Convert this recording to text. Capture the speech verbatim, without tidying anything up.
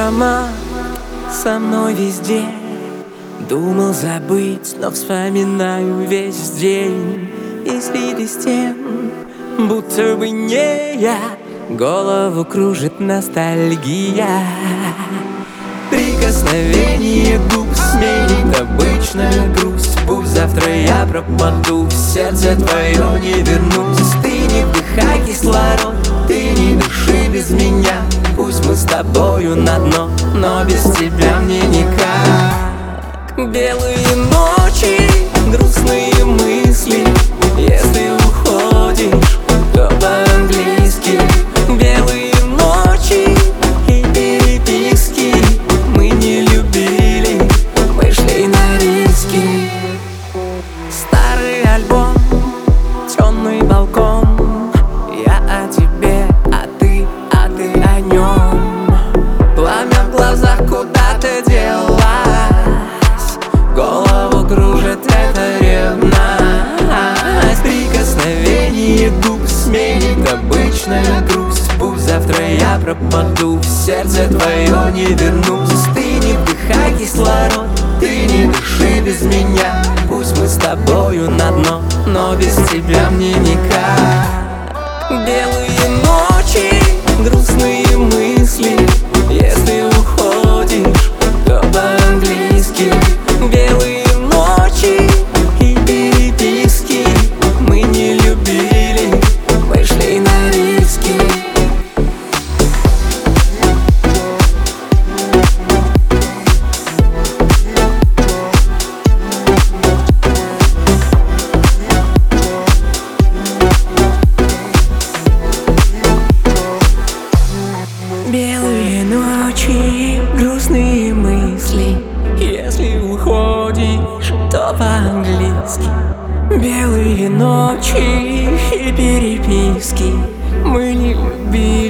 аромат со мной везде. Думал забыть, но вспоминаю весь день. И среди стен, будто бы не я, голову кружит ностальгия. Прикосновение губ сменит обычную грусть. Пусть завтра я пропаду, в сердце твое не вернусь. Ты не вдыхай кислород, ты не дыши без меня. Пусть мы с тобою на дно, но без тебя мне никак. Белые ночи, грустные мысли. Если уходишь, то по-английски. Белые ночи и переписки. Мы не любили, мы шли на риски. Старый альбом, темный балкон. Я о тебе, а ты, а ты о нем. Пламя в глазах куда-то делась. Голову кружит эта ревность. Прикосновение губ сменит обычную грусть. Пусть завтра я пропаду, в сердце твое не вернусь. Ты не вдыхай кислород, ты не дыши без меня. Пусть мы с тобою на дно, но без тебя мне никак. Белые ночи, грустные мысли. Если уходишь, то по-английски. Белые ночи и переписки. Мы не любили, мы шли на риски. Белые ночи, грустные мысли. Если уходишь, то по-английски. Белые ночи и переписки. Мы не любили.